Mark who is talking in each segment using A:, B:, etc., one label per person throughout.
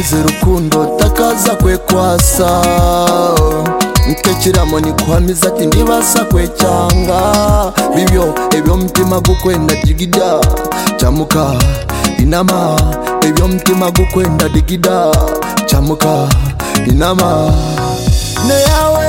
A: kwizera urukundo takaza kwekwasa nkekiramo nikwamiza ati ndibasa kwecyanga bibyo ebyo mutima gukwenda digida chamuka inama ebyo mutima gukwenda digida chamuka inama ne yawe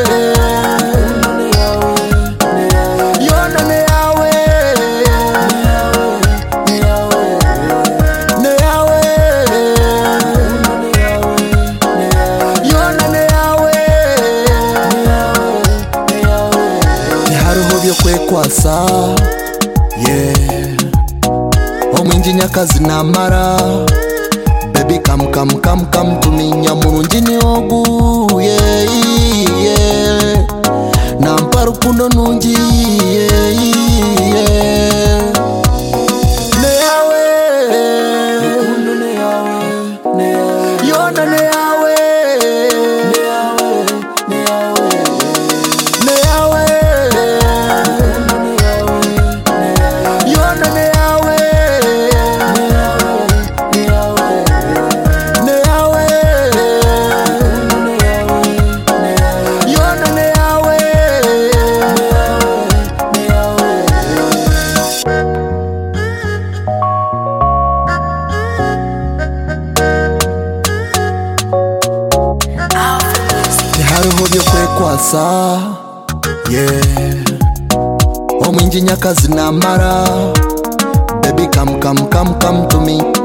A: kwekwasa yeah omwinji nyakazi namara baby come to me nyamurungi ni ogu yeah yeah nampa rukundo nungi yeah yeah ne yawe rukundo ne yawe yona ne yawe hariho byo kwekwasa yeah omwinji nyakazi namara baby come to me